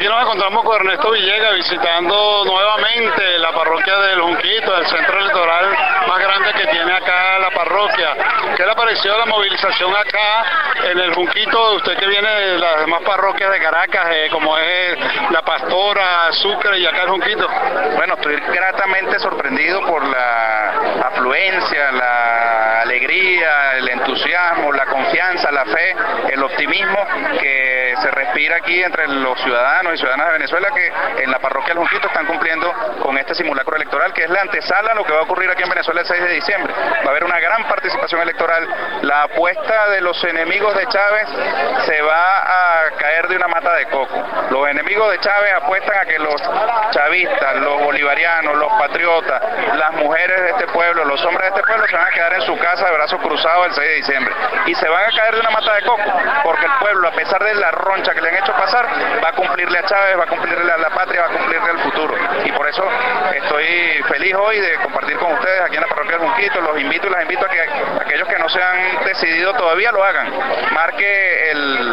aquí nos encontramos con Ernesto Villegas visitando nuevamente la parroquia del Junquito, el centro electoral más grande que tiene acá la parroquia. ¿Qué le pareció la movilización acá en el Junquito? Usted que viene de las demás parroquias de Caracas, como es La Pastora, Sucre y acá el Junquito. Bueno, estoy gratamente sorprendido por la afluencia, la alegría, el entusiasmo, la confianza, la fe, el optimismo que se respira aquí entre los ciudadanos y ciudadanas de Venezuela, que en la parroquia del Junquito están cumpliendo con este simulacro electoral, que es la antesala a lo que va a ocurrir aquí en Venezuela el 6 de diciembre. Va a haber una gran participación electoral. La apuesta de los enemigos de Chávez se va a caer de una mata de coco. Los enemigos de Chávez apuestan a que los chavistas, los bolivarianos, los patriotas, las mujeres de este pueblo, los hombres de este pueblo se van a quedar en su casa de brazos cruzados el 6 de diciembre. Y se van a caer de una mata de coco, porque el pueblo, a pesar de la roncha que le han hecho pasar, va a cumplirle a Chávez, va a cumplirle a la patria, va a cumplirle al futuro. Y por eso estoy feliz hoy de compartir con ustedes aquí en la parroquia del Junquito. Los invito y las invito a que aquellos que no se han decidido todavía lo hagan. Marque el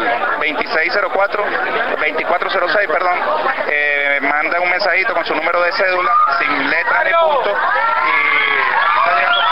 2406, manda un mensajito con su número de cédula, sin letras ni puntos, y está llegando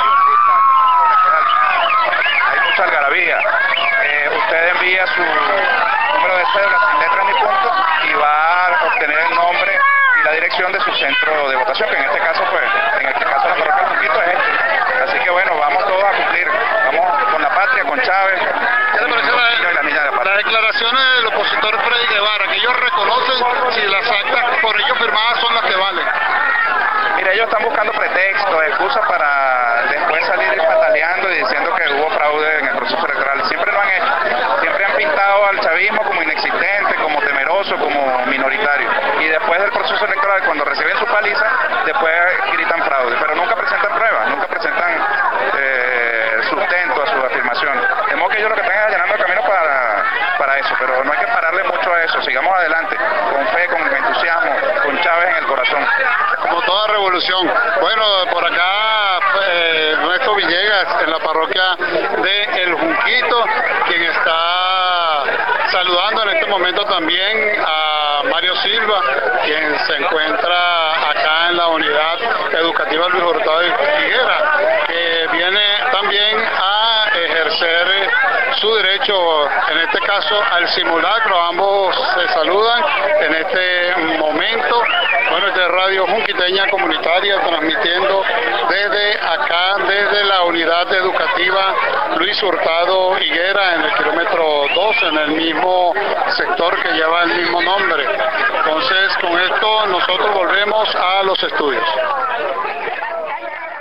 hay mucha algarabía. Usted envía su número de cédula sin letras ni puntos y va a obtener el nombre y la dirección de su centro de votación, que en este caso la parroquia del Junquito es este. Así que bueno, vamos todos a cumplir, vamos con la patria, con Chávez. Las declaraciones del opositor Freddy Guevara, que ellos reconocen si las actas por ellos firmadas son las que valen. Mira, ellos están buscando pretextos, excusas para después salir pataleando y diciendo que hubo fraude en el proceso electoral. Siempre lo han hecho. Siempre han pintado al chavismo como inexistente, como temeroso, como minoritario. Y después del proceso electoral, cuando reciben su paliza, después gritan fraude. Pero nunca presentan pruebas, nunca presentan sustento a su afirmación. De modo que ellos lo que están es allanando el camino para eso, pero no hay que pararle mucho a eso. Sigamos adelante, con fe, con entusiasmo, con Chávez en el corazón. Como toda revolución. Bueno, por acá Ernesto Villegas en la parroquia de El Junquito, quien está saludando en este momento también a Mario Silva, quien se encuentra acá en la unidad educativa Luis Hurtado Higuera, que viene también a ejercer su derecho, en este caso al simulacro. Ambos se saludan en este momento. Bueno, esta es Radio Junquiteña Comunitaria, transmitiendo desde acá, desde la unidad educativa Luis Hurtado Higuera, en el kilómetro 2, en el mismo sector que lleva el mismo nombre. Entonces, con esto nosotros volvemos a los estudios.